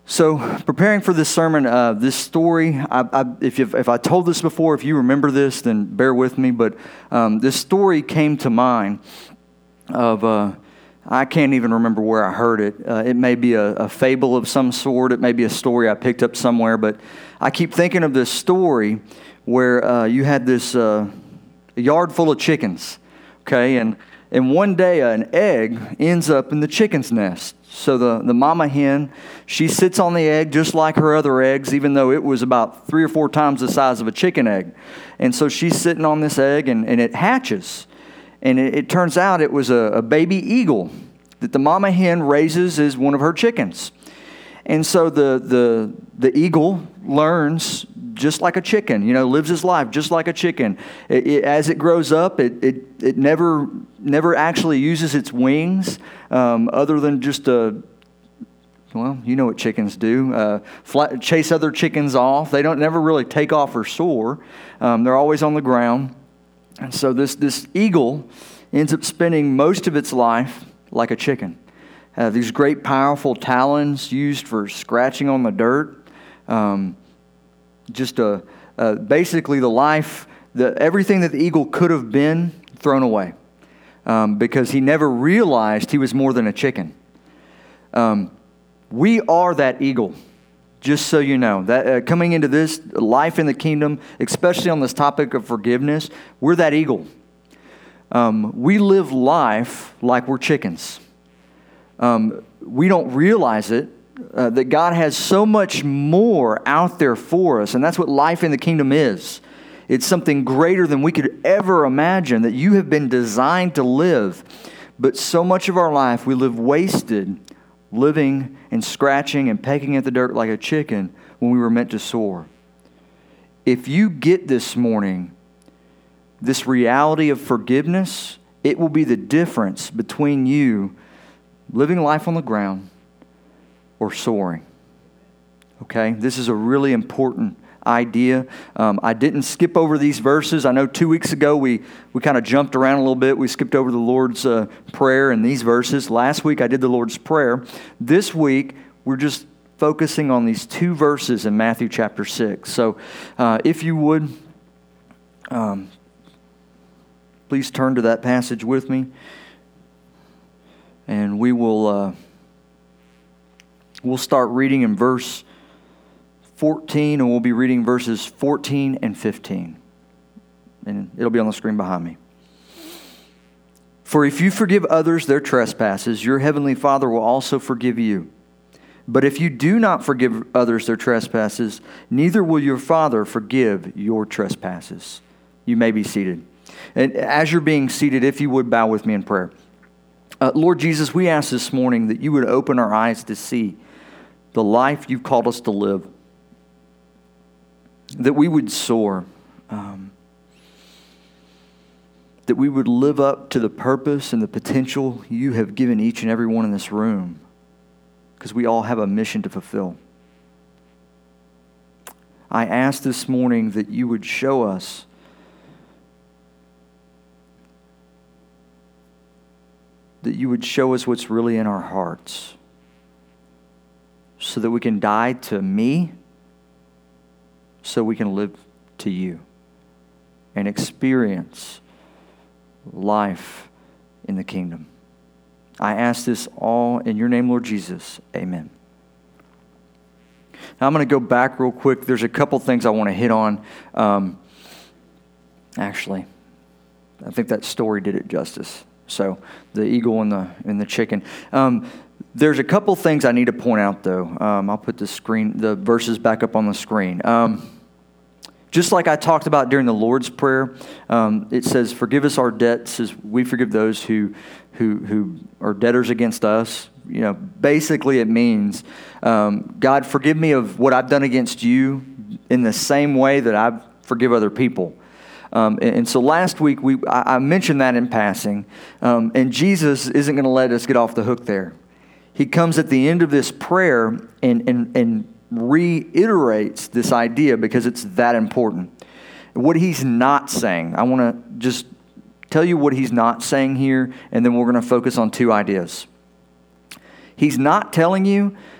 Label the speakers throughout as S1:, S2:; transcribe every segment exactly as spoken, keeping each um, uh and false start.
S1: So, preparing for this sermon, uh, this story, I, I, if, you've, if I told this before, if you remember this, then bear with me. But um, this story came to mind of, uh, I can't even remember where I heard it. Uh, it may be a, a fable of some sort. It may be a story I picked up somewhere. But I keep thinking of this story where uh, you had this uh, yard full of chickens, okay? And, and one day an egg ends up in the chicken's nest. So the, the mama hen, she sits on the egg just like her other eggs, even though it was about three or four times the size of a chicken egg. And so she's sitting on this egg, and, and it hatches. And it, it turns out it was a, a baby eagle that the mama hen raises as one of her chickens. And so the, the, the eagle learns just like a chicken, you know, lives his life just like a chicken. It, it, as it grows up, it it, it never never actually uses its wings um, other than just a, well, you know what chickens do, uh, fly, chase other chickens off. They don't never really take off or soar. Um, they're always on the ground. And so this, this eagle ends up spending most of its life like a chicken. Uh, these great, powerful talons used for scratching on the dirt. Um, just a, uh, basically the life, the everything that the eagle could have been, thrown away. Um, because he never realized he was more than a chicken. Um, we are that eagle, just so you know. That uh, coming into this life in the kingdom, especially on this topic of forgiveness, we're that eagle. Um, we live life like we're chickens. Um, we don't realize it, uh, that God has so much more out there for us, and that's what life in the kingdom is. It's something greater than we could ever imagine, that you have been designed to live. But so much of our life, we live wasted, living and scratching and pecking at the dirt like a chicken when we were meant to soar. If you get this morning, this reality of forgiveness, it will be the difference between you living life on the ground or soaring. Okay? This is a really important idea. Um, I didn't skip over these verses. I know two weeks ago we, we kind of jumped around a little bit. We skipped over the Lord's uh, Prayer and these verses. Last week I did the Lord's Prayer. This week we're just focusing on these two verses in Matthew chapter six. So uh, if you would, um, please turn to that passage with me. And we will uh, we'll start reading in verse fourteen, and we'll be reading verses fourteen and fifteen. And it'll be on the screen behind me. For if you forgive others their trespasses, your heavenly Father will also forgive you. But if you do not forgive others their trespasses, neither will your Father forgive your trespasses. You may be seated. And as you're being seated, if you would bow with me in prayer. Uh, Lord Jesus, we ask this morning that you would open our eyes to see the life you've called us to live. That we would soar. Um, that we would live up to the purpose and the potential you have given each and every one in this room. Because we all have a mission to fulfill. I ask this morning that you would show us that you would show us what's really in our hearts so that we can die to me so we can live to you and experience life in the kingdom. I ask this all in your name, Lord Jesus. Amen. Now I'm going to go back real quick. There's a couple things I want to hit on. Um, actually, I think that story did it justice. So the eagle and the and the chicken. Um, there's a couple things I need to point out, though. Um, I'll put the screen, the verses back up on the screen. Um, just like I talked about during the Lord's Prayer, um, it says, "Forgive us our debts as we forgive those who who who are debtors against us." You know, basically it means, um, God, forgive me of what I've done against you in the same way that I forgive other people. Um, and, and so last week, we I, I mentioned that in passing, um, and Jesus isn't going to let us get off the hook there. He comes at the end of this prayer and, and, and reiterates this idea because it's that important. What he's not saying, I want to just tell you what he's not saying here, and then we're going to focus on two ideas. He's not telling you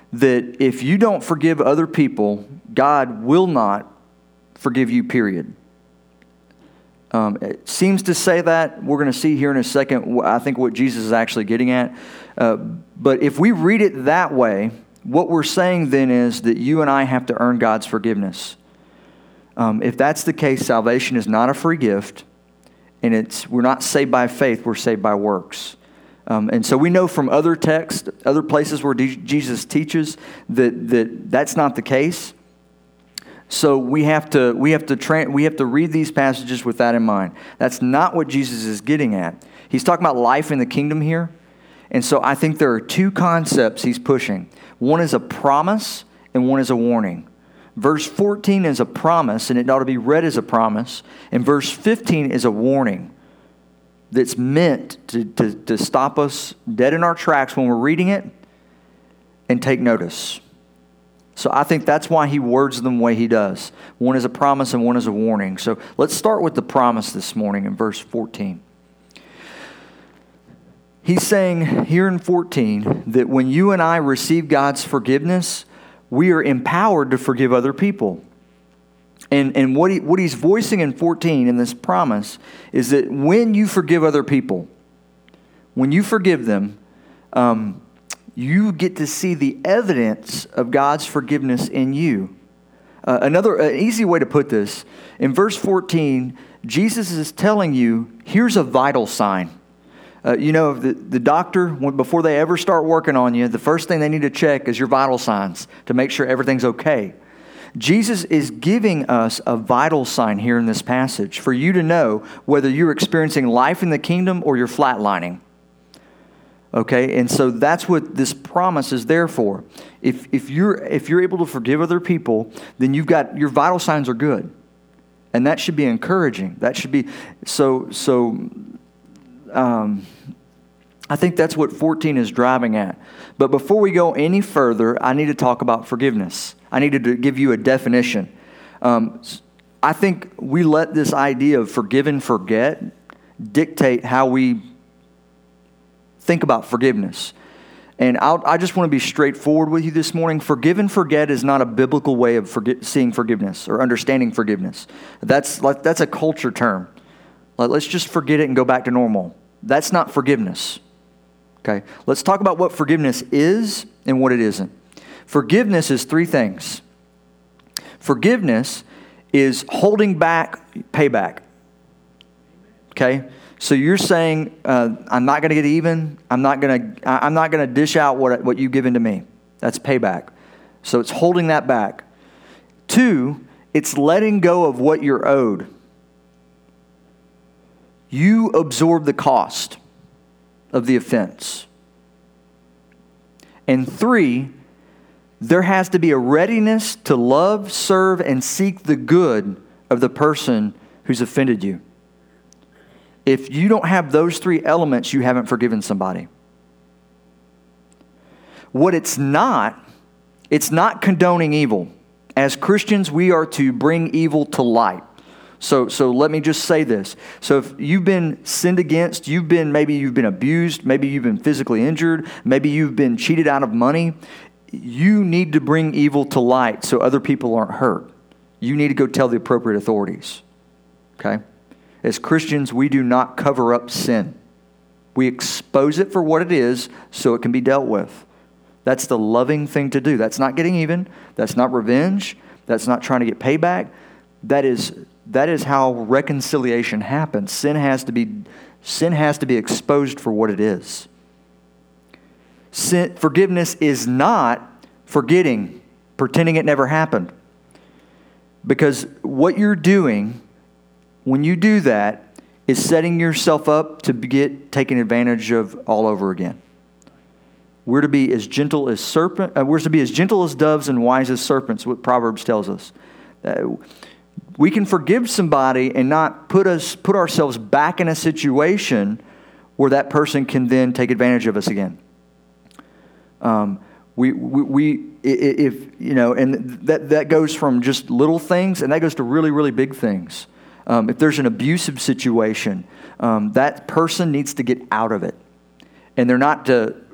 S1: that if you don't forgive other people, God will not forgive you, period. Um, it seems to say that. We're going to see here in a second, I think, what Jesus is actually getting at. Uh, but if we read it that way, what we're saying then is that you and I have to earn God's forgiveness. Um, if that's the case, salvation is not a free gift, and it's we're not saved by faith, we're saved by works. Um, and so we know from other texts, other places where D- Jesus teaches that, that that's not the case. So we have to we have to tra- we have to read these passages with that in mind. That's not what Jesus is getting at. He's talking about life in the kingdom here. And so I think there are two concepts he's pushing. One is a promise and one is a warning. Verse fourteen is a promise, and it ought to be read as a promise. And verse fifteen is a warning that's meant to, to, to stop us dead in our tracks when we're reading it and take notice. So I think that's why he words them the way he does. One is a promise and one is a warning. So let's start with the promise this morning in verse fourteen. He's saying here in fourteen that when you and I receive God's forgiveness, we are empowered to forgive other people. And, and what, he, what he's voicing in fourteen in this promise is that when you forgive other people, when you forgive them, um, you get to see the evidence of God's forgiveness in you. Uh, another an easy way to put this, in verse fourteen, Jesus is telling you, here's a vital sign. Uh, you know, the, the doctor, when, before they ever start working on you, the first thing they need to check is your vital signs to make sure everything's okay. Jesus is giving us a vital sign here in this passage for you to know whether you're experiencing life in the kingdom or you're flatlining. Okay, and so that's what this promise is there for. If if you're if you're able to forgive other people, then you've got your vital signs are good, and that should be encouraging. That should be so so. Um, I think that's what fourteen is driving at. But before we go any further, I need to talk about forgiveness. I needed to give you a definition. Um, I think we let this idea of forgive and forget dictate how we think about forgiveness. And I'll, I just want to be straightforward with you this morning. Forgive and forget is not a biblical way of forget, seeing forgiveness or understanding forgiveness. That's, that's a culture term. Let's just forget it and go back to normal. That's not forgiveness. Okay? Let's talk about what forgiveness is and what it isn't. Forgiveness is three things. Forgiveness is holding back payback. Okay? So you're saying, uh, I'm not going to get even. I'm not going to. I'm not going to dish out what what you've given to me. That's payback. So it's holding that back. Two, it's letting go of what you're owed. You absorb the cost of the offense. And three, there has to be a readiness to love, serve, and seek the good of the person who's offended you. If you don't have those three elements, you haven't forgiven somebody. What it's not, it's not condoning evil. As Christians, we are to bring evil to light. So, so let me just say this. So if you've been sinned against, you've been, maybe you've been abused, maybe you've been physically injured, maybe you've been cheated out of money, you need to bring evil to light so other people aren't hurt. You need to go tell the appropriate authorities. Okay? As Christians, we do not cover up sin. We expose it for what it is so it can be dealt with. That's the loving thing to do. That's not getting even. That's not revenge. That's not trying to get payback. That is that is how reconciliation happens. Sin has to be sin has to be exposed for what it is. Sin, forgiveness is not forgetting, pretending it never happened. Because what you're doing when you do that is setting yourself up to get taken advantage of all over again. We're to be as gentle as serpent. Uh, we're to be as gentle as doves and wise as serpents. What Proverbs tells us. Uh, we can forgive somebody and not put us put ourselves back in a situation where that person can then take advantage of us again. Um, we, we we if you know, and that that goes from just little things, and that goes to really really big things. Um, if there's an abusive situation, um, that person needs to get out of it. And they're not to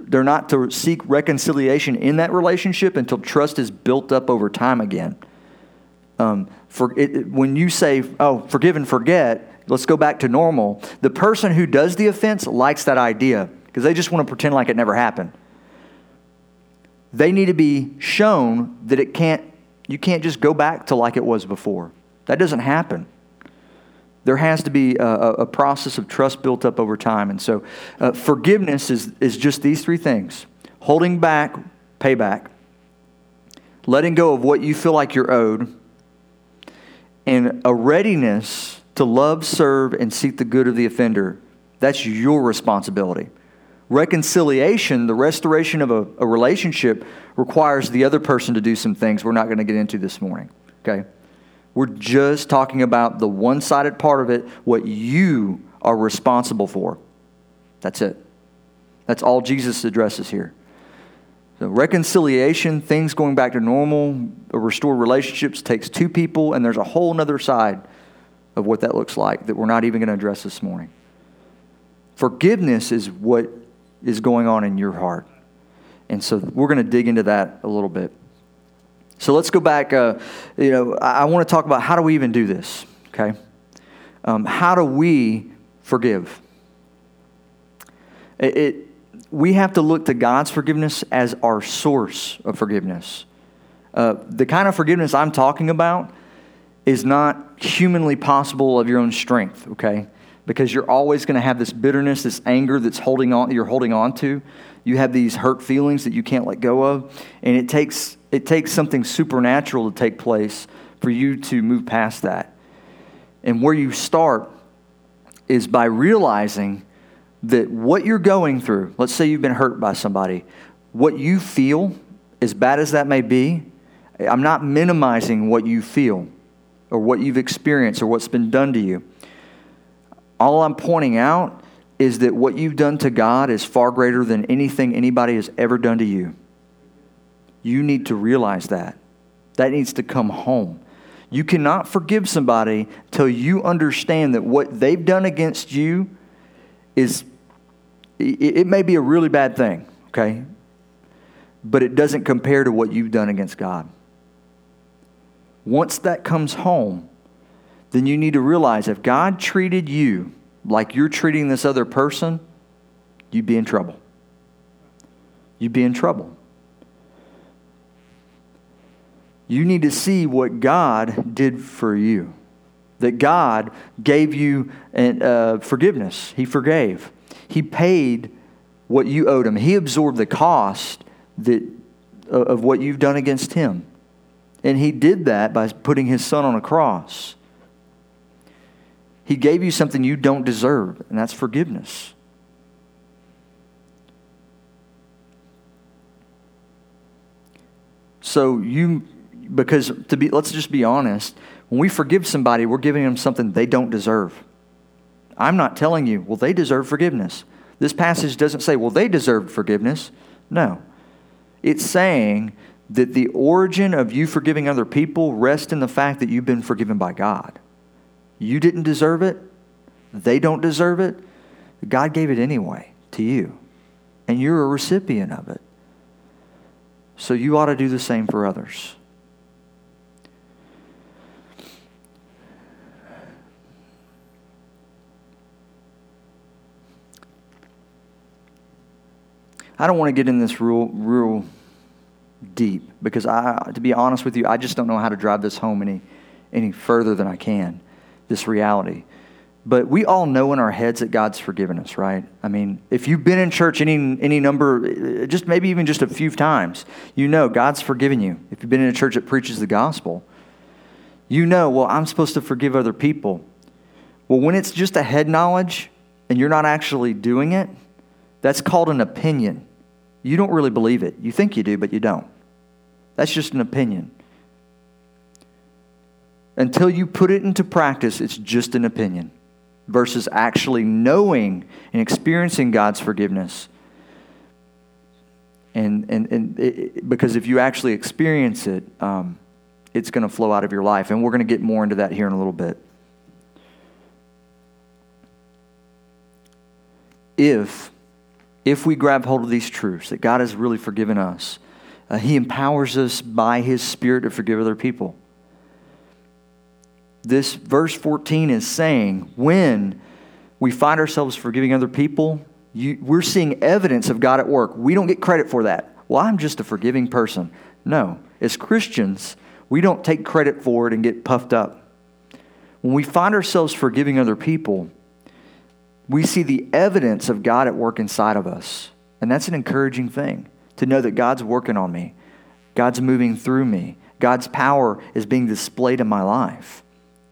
S1: they're not to seek reconciliation in that relationship until trust is built up over time again. Um, for it, when you say, oh, forgive and forget, let's go back to normal, the person who does the offense likes that idea because they just want to pretend like it never happened. They need to be shown that it can't, you can't just go back to like it was before. That doesn't happen. There has to be a, a process of trust built up over time. And so uh, forgiveness is, is just these three things. Holding back, payback. Letting go of what you feel like you're owed. And a readiness to love, serve, and seek the good of the offender. That's your responsibility. Reconciliation, the restoration of a, a relationship, requires the other person to do some things we're not going to get into this morning. Okay? We're just talking about the one-sided part of it, what you are responsible for. That's it. That's all Jesus addresses here. So reconciliation, things going back to normal, restored relationships takes two people, and there's a whole other side of what that looks like that we're not even going to address this morning. Forgiveness is what is going on in your heart. And so we're going to dig into that a little bit. So let's go back. Uh, you know, I, I want to talk about how do we even do this, okay? Um, how do we forgive? It, it we have to look to God's forgiveness as our source of forgiveness. Uh, the kind of forgiveness I'm talking about is not humanly possible of your own strength, okay? Because you're always going to have this bitterness, this anger that's holding on, you're holding on to. You have these hurt feelings that you can't let go of, and it takes it takes something supernatural to take place for you to move past that. And where you start is by realizing that what you're going through, let's say you've been hurt by somebody, what you feel, as bad as that may be, I'm not minimizing what you feel or what you've experienced or what's been done to you. All I'm pointing out is that what you've done to God is far greater than anything anybody has ever done to you. You need to realize that. That needs to come home. You cannot forgive somebody till you understand that what they've done against you is, it, it may be a really bad thing, okay? But it doesn't compare to what you've done against God. Once that comes home, then you need to realize if God treated you like you're treating this other person, you'd be in trouble. You'd be in trouble. You need to see what God did for you. That God gave you uh, forgiveness. He forgave. He paid what you owed Him. He absorbed the cost that, of what you've done against Him. And He did that by putting His Son on a cross. He gave you something you don't deserve, and that's forgiveness. So you, because to be, let's just be honest, when we forgive somebody, we're giving them something they don't deserve. I'm not telling you, well, they deserve forgiveness. This passage doesn't say, well, they deserve forgiveness. No. It's saying that the origin of you forgiving other people rests in the fact that you've been forgiven by God. You didn't deserve it. They don't deserve it. God gave it anyway to you. And you're a recipient of it. So you ought to do the same for others. I don't want to get in this real, real deep because I, to be honest with you, I just don't know how to drive this home any, any further than I can. This reality. But we all know in our heads that God's forgiven us, right? I mean, if you've been in church any any number, just maybe even just a few times, you know God's forgiven you. If you've been in a church that preaches the gospel, you know, well, I'm supposed to forgive other people. Well, when it's just a head knowledge and you're not actually doing it, that's called an opinion. You don't really believe it. You think you do, but you don't. That's just an opinion. Until you put it into practice, it's just an opinion versus actually knowing and experiencing God's forgiveness. And and and it, because if you actually experience it, um, it's going to flow out of your life. And we're going to get more into that here in a little bit. If if we grab hold of these truths, that God has really forgiven us, uh, He empowers us by His Spirit to forgive other people. This verse fourteen is saying, when we find ourselves forgiving other people, you, we're seeing evidence of God at work. We don't get credit for that. Well, I'm just a forgiving person. No. As Christians, we don't take credit for it and get puffed up. When we find ourselves forgiving other people, we see the evidence of God at work inside of us. And that's an encouraging thing, to know that God's working on me. God's moving through me. God's power is being displayed in my life.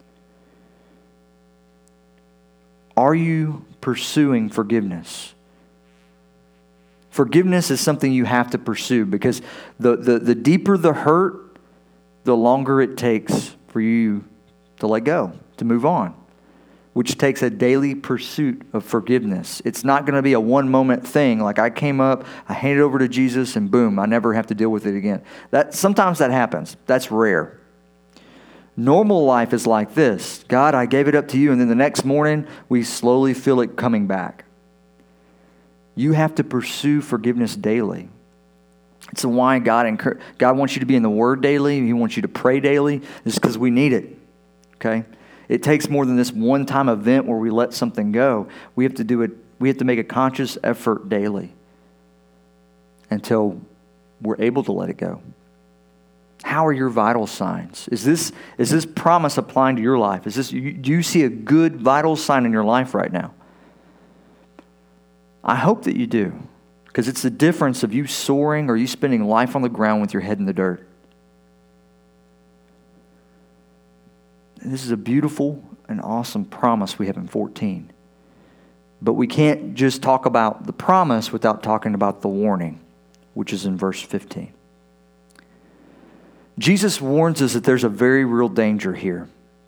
S1: Are you pursuing forgiveness? Forgiveness is something you have to pursue, because the, the, the deeper the hurt, the longer it takes for you to let go, to move on, which takes a daily pursuit of forgiveness. It's not going to be a one-moment thing, like I came up, I handed it over to Jesus, and boom, I never have to deal with it again. That sometimes that happens. That's rare. Normal life is like this. God, I gave it up to you, and then the next morning, we slowly feel it coming back. You have to pursue forgiveness daily. It's why God encour- God wants you to be in the Word daily. He wants you to pray daily. It's because we need it. Okay? It takes more than this one-time event where we let something go. We have to do it. We have to make a conscious effort daily until we're able to let it go. How are your vital signs? Is this is this promise applying to your life? Is this do you see a good vital sign in your life right now? I hope that you do, because it's the difference of you soaring or you spending life on the ground with your head in the dirt. This is a beautiful and awesome promise we have in fourteen. But we can't just talk about the promise without talking about the warning, which is in verse fifteen. Jesus warns us that there's a very real danger here.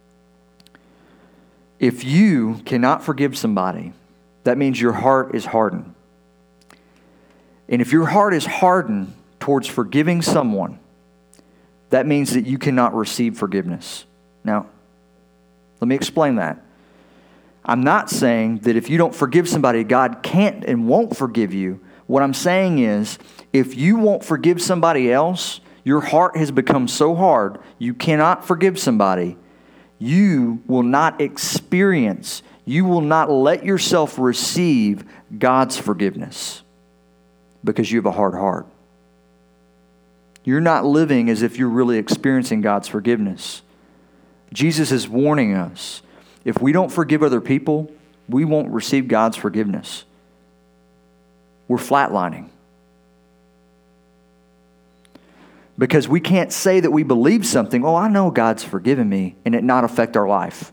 S1: If you cannot forgive somebody, that means your heart is hardened. And if your heart is hardened towards forgiving someone, that means that you cannot receive forgiveness. Now, let me explain that. I'm not saying that if you don't forgive somebody, God can't and won't forgive you. What I'm saying is, if you won't forgive somebody else, your heart has become so hard, you cannot forgive somebody, you will not experience, you will not let yourself receive God's forgiveness because you have a hard heart. You're not living as if you're really experiencing God's forgiveness. Jesus is warning us, if we don't forgive other people, we won't receive God's forgiveness. We're flatlining. Because we can't say that we believe something, oh, I know God's forgiven me, and it not affect our life.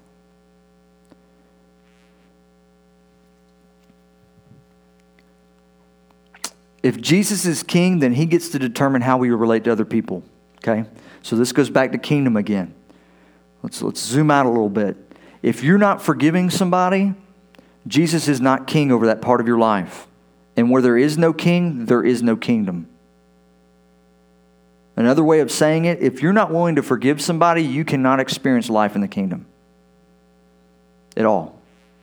S1: If Jesus is king, then He gets to determine how we relate to other people. Okay? So this goes back to kingdom again. Let's, let's zoom out a little bit. If you're not forgiving somebody, Jesus is not king over that part of your life. And where there is no king, there is no kingdom. Another way of saying it, if you're not willing to forgive somebody, you cannot experience life in the kingdom at all.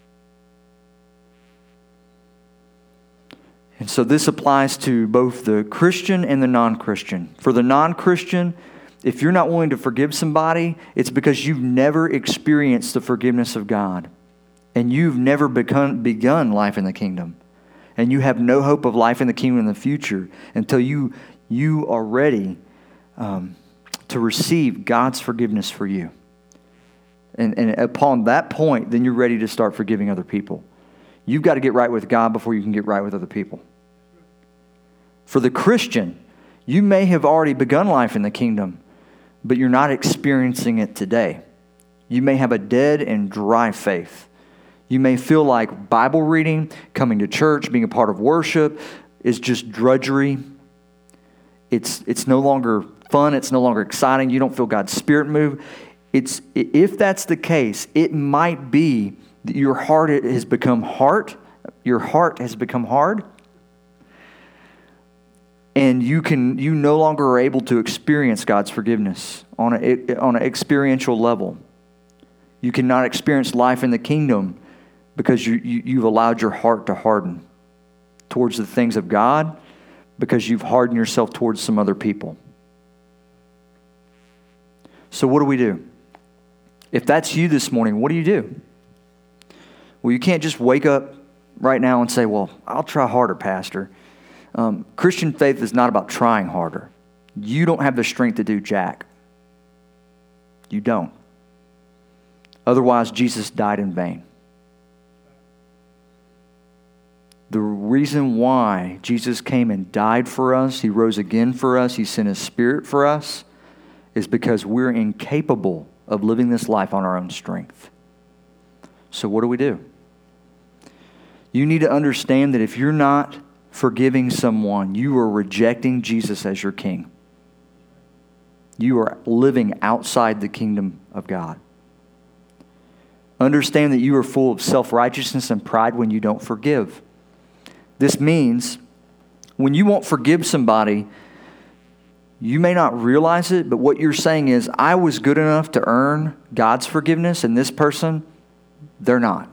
S1: And so this applies to both the Christian and the non-Christian. For the non-Christian, if you're not willing to forgive somebody, it's because you've never experienced the forgiveness of God. And you've never begun, begun life in the kingdom. And you have no hope of life in the kingdom in the future until you, you are ready Um, to receive God's forgiveness for you. And, and upon that point, then you're ready to start forgiving other people. You've got to get right with God before you can get right with other people. For the Christian, you may have already begun life in the kingdom, but you're not experiencing it today. You may have a dead and dry faith. You may feel like Bible reading, coming to church, being a part of worship is just drudgery. It's, it's no longer fun. It's no longer exciting. You don't feel God's Spirit move. It's, if that's the case, it might be that your heart has become hard. Your heart has become hard. And you can you no longer are able to experience God's forgiveness on a, on an experiential level. You cannot experience life in the kingdom because you, you, you've allowed your heart to harden. towards the things of God because you've hardened yourself towards some other people. So what do we do? If that's you this morning, what do you do? Well, you can't just wake up right now and say, well, I'll try harder, Pastor. Um, Christian faith is not about trying harder. You don't have the strength to do jack. You don't. Otherwise, Jesus died in vain. The reason why Jesus came and died for us, He rose again for us, He sent His Spirit for us, is because we're incapable of living this life on our own strength. So what do we do? You need to understand that if you're not forgiving someone, you are rejecting Jesus as your King. You are living outside the kingdom of God. Understand that you are full of self-righteousness and pride when you don't forgive. This means when you won't forgive somebody, you may not realize it, but what you're saying is, I was good enough to earn God's forgiveness, and this person, they're not.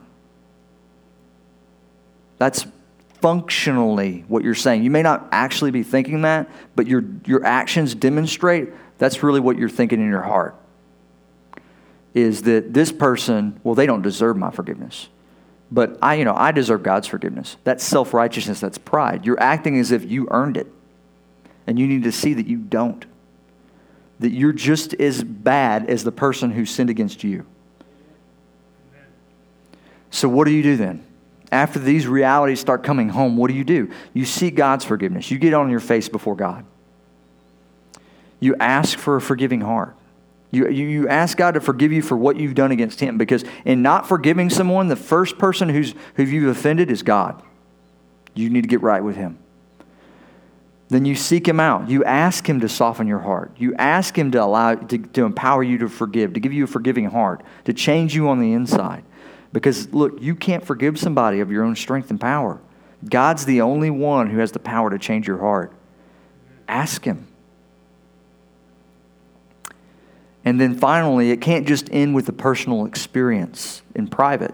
S1: That's functionally what you're saying. You may not actually be thinking that, but your your actions demonstrate that's really what you're thinking in your heart. Is that this person, well, they don't deserve my forgiveness. But I, you know, I deserve God's forgiveness. That's self-righteousness, that's pride. You're acting as if you earned it. And you need to see that you don't. That you're just as bad as the person who sinned against you. So what do you do then? After these realities start coming home, what do you do? You seek God's forgiveness. You get on your face before God. You ask for a forgiving heart. You, you, you ask God to forgive you for what you've done against Him. Because in not forgiving someone, the first person who's who you've offended is God. You need to get right with Him. Then you seek Him out. You ask Him to soften your heart. You ask Him to allow to, to empower you to forgive, to give you a forgiving heart, to change you on the inside. Because look, you can't forgive somebody of your own strength and power. God's the only one who has the power to change your heart. Ask Him. And then finally, it can't just end with a personal experience in private.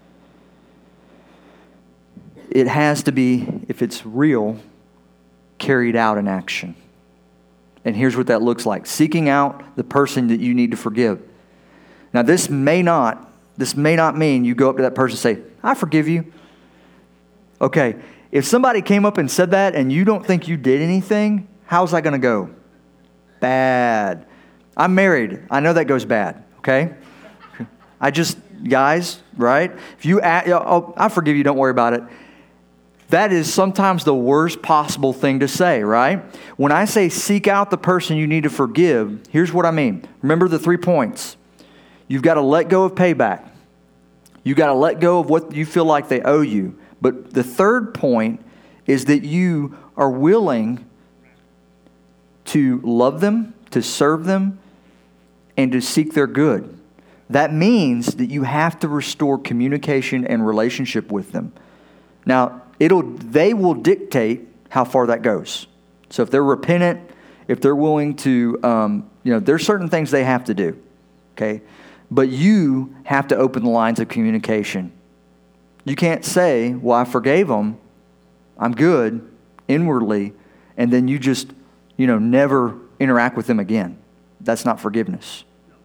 S1: It has to be, if it's real, carried out in action. And here's what that looks like. Seeking out the person that you need to forgive. Now, this may not, this may not mean you go up to that person and say, I forgive you. Okay, if somebody came up and said that and you don't think you did anything, how's that going to go? Bad. I'm married. I know that goes bad, okay? I just, guys, right? If you, ask, oh, I forgive you, don't worry about it. That is sometimes the worst possible thing to say, right? When I say seek out the person you need to forgive, here's what I mean. Remember the three points. You've got to let go of payback. You've got to let go of what you feel like they owe you. But the third point is that you are willing to love them, to serve them, and to seek their good. That means that you have to restore communication and relationship with them. Now, it'll they will dictate how far that goes. So if they're repentant, if they're willing to, um, you know, there's certain things they have to do, okay? But you have to open the lines of communication. You can't say, well, I forgave them, I'm good, inwardly, and then you just, you know, never interact with them again. That's not forgiveness.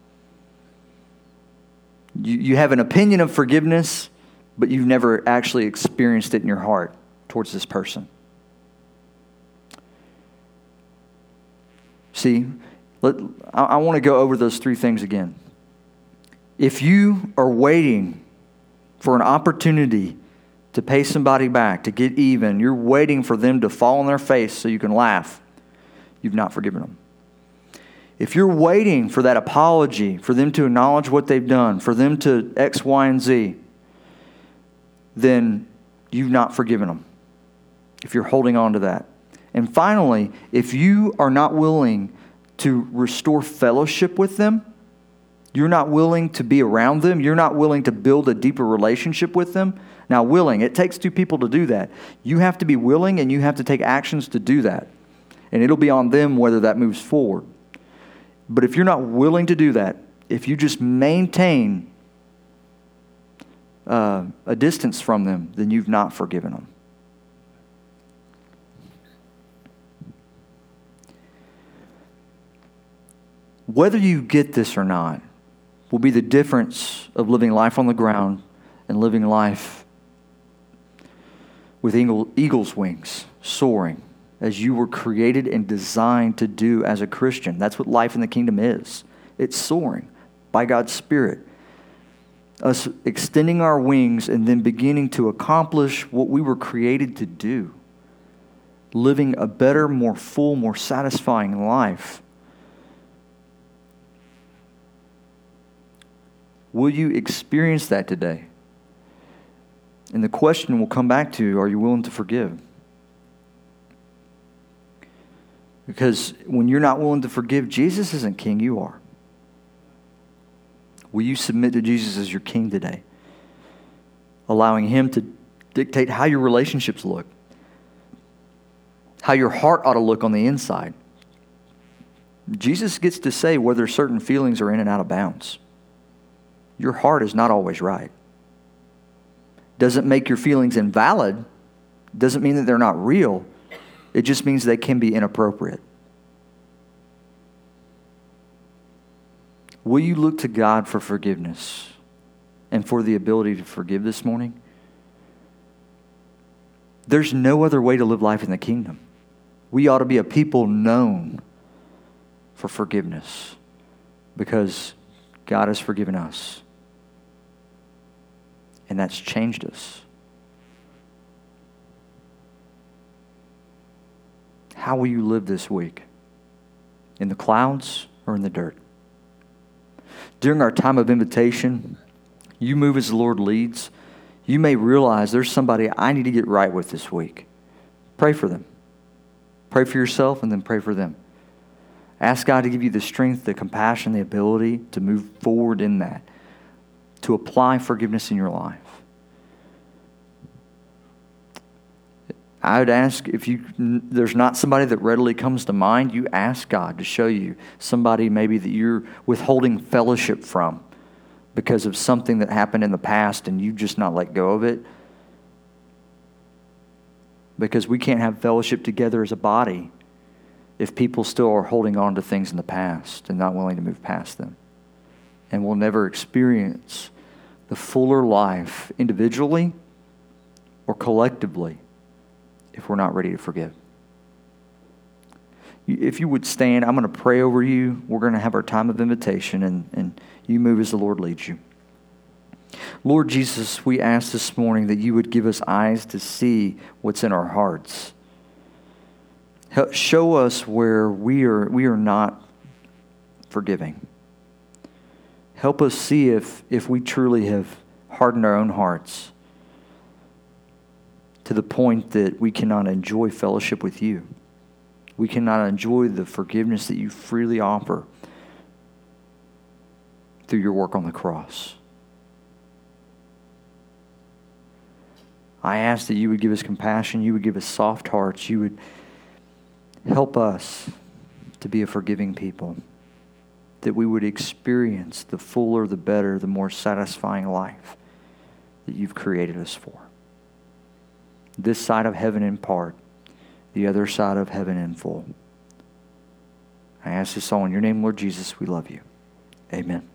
S1: You, you have an opinion of forgiveness, but you've never actually experienced it in your heart towards this person. See, let, I, I want to go over those three things again. If you are waiting for an opportunity to pay somebody back, to get even, you're waiting for them to fall on their face so you can laugh, you've not forgiven them. If you're waiting for that apology, for them to acknowledge what they've done, for them to X, Y, and Z, then you've not forgiven them. If you're holding on to that. And finally, if you are not willing to restore fellowship with them, you're not willing to be around them, you're not willing to build a deeper relationship with them. Now, willing, it takes two people to do that. You have to be willing and you have to take actions to do that. And it'll be on them whether that moves forward. But if you're not willing to do that, if you just maintain uh, a distance from them, then you've not forgiven them. whether you get this or not will be the difference of living life on the ground and living life with eagle, eagle's wings, soaring, as you were created and designed to do as a Christian. That's what life in the kingdom is. It's soaring by God's Spirit. Us extending our wings and then beginning to accomplish what we were created to do. Living a better, more full, more satisfying life. Will you experience that today? And the question will come back to, are you willing to forgive? Because when you're not willing to forgive, Jesus isn't king, you are. Will you submit to Jesus as your king today? Allowing him to dictate how your relationships look. How your heart ought to look on the inside. Jesus gets to say whether certain feelings are in and out of bounds. Your heart is not always right. Doesn't make your feelings invalid. Doesn't mean that they're not real. It just means they can be inappropriate. Will you look to God for forgiveness and for the ability to forgive this morning? There's no other way to live life in the kingdom. We ought to be a people known for forgiveness because God has forgiven us. And that's changed us. How will you live this week? In the clouds or in the dirt? During our time of invitation, you move as the Lord leads. You may realize there's somebody I need to get right with this week. Pray for them. Pray for yourself and then pray for them. Ask God to give you the strength, the compassion, the ability to move forward in that. To apply forgiveness in your life. I would ask if you there's not somebody that readily comes to mind, you ask God to show you somebody maybe that you're withholding fellowship from because of something that happened in the past and you just not let go of it. Because we can't have fellowship together as a body if people still are holding on to things in the past and not willing to move past them. And we'll never experience the fuller life individually or collectively if we're not ready to forgive. If you would stand, I'm going to pray over you. We're going to have our time of invitation, and, and you move as the Lord leads you. Lord Jesus, we ask this morning that you would give us eyes to see what's in our hearts. Help show us where we are, we are not forgiving. Help us see if, if we truly have hardened our own hearts to the point that we cannot enjoy fellowship with you. We cannot enjoy the forgiveness that you freely offer through your work on the cross. I ask that you would give us compassion, you would give us soft hearts, you would help us to be a forgiving people. That we would experience the fuller, the better, the more satisfying life that you've created us for. This side of heaven in part, the other side of heaven in full. I ask this all in your name, Lord Jesus. We love you. Amen.